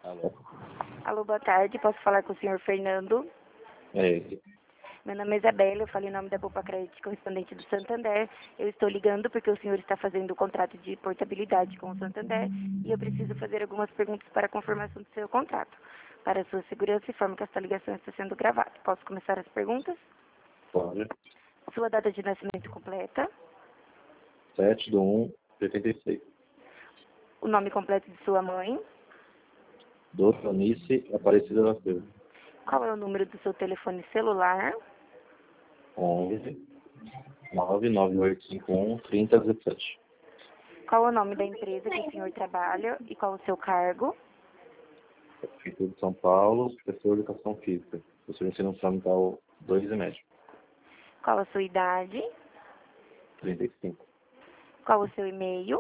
Alô? Alô, boa tarde. Posso falar com o senhor Fernando? É ele. Meu nome é Isabela, eu falo em nome da Poupa Crédito, correspondente do Santander. Eu estou ligando porque o senhor está fazendo o contrato de portabilidade com o Santander e eu preciso fazer algumas perguntas para a confirmação do seu contrato. Para a sua segurança, informo que esta ligação está sendo gravada. Posso começar as perguntas? Pode. Sua data de nascimento completa, 7/1/86. o nome completo de sua mãe, Doronice Aparecida da Silva. qual é o número do seu telefone celular, 11 99851 3017. qual é o nome da empresa que o senhor trabalha e qual o seu cargo, Prefeitura de São Paulo, professor de Educação Física. Professor de Ensino Fundamental 2 e médio. qual a sua idade, 35. qual o seu e-mail,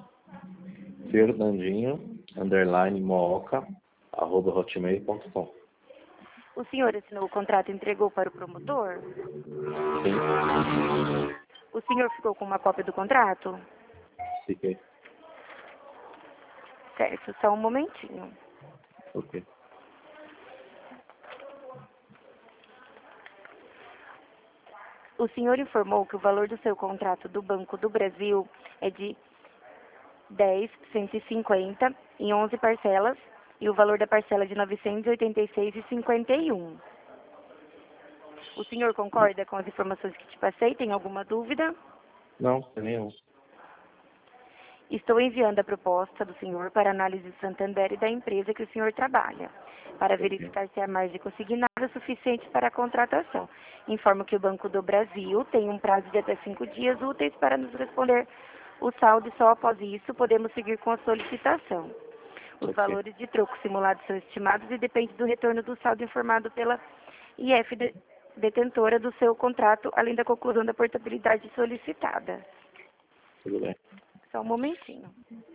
Fernandinho_Mooca @hotmail.com. o senhor assinou o contrato e entregou para o promotor? Sim. O senhor ficou com uma cópia do contrato? Fiquei. Certo, só um momentinho. Ok. O senhor informou que o valor do seu contrato do Banco do Brasil é de 10.150 em 11 parcelas e o valor da parcela é de 986,51. O senhor concorda com as informações que te passei? Tem alguma dúvida? Não, tem nenhum. Estou enviando a proposta do senhor para análise do Santander e da empresa que o senhor trabalha, para verificar se a margem consignada é suficiente para a contratação. Informo que o Banco do Brasil tem um prazo de até 5 dias úteis para nos responder o saldo e só após isso podemos seguir com a solicitação. Os Ok. valores de troco simulados são estimados e depende do retorno do saldo informado pela detentora do seu contrato, além da conclusão da portabilidade solicitada. Tudo bem. Só um momentinho.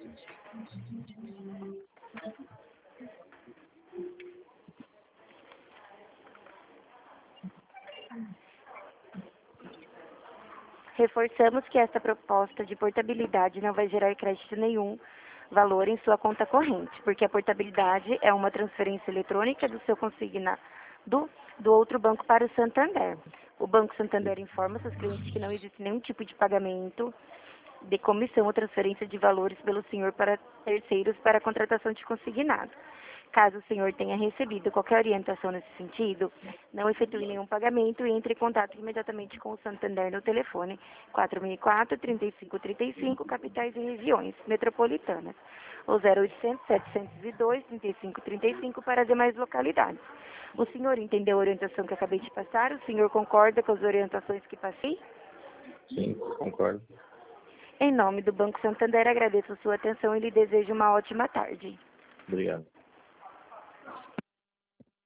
Reforçamos que esta proposta de portabilidade não vai gerar crédito nenhum valor em sua conta corrente, porque a portabilidade é uma transferência eletrônica do seu consignado do outro banco para o Santander. O Banco Santander informa seus clientes que não existe nenhum tipo de pagamento de comissão ou transferência de valores pelo senhor para terceiros para a contratação de consignado. Caso o senhor tenha recebido qualquer orientação nesse sentido, não efetue nenhum pagamento e entre em contato imediatamente com o Santander no telefone 464-3535, capitais e regiões metropolitanas, ou 0800-702-3535 para demais localidades. O senhor entendeu a orientação que acabei de passar? O senhor concorda com as orientações que passei? Sim, concordo. Em nome do Banco Santander, agradeço a sua atenção e lhe desejo uma ótima tarde. Obrigado.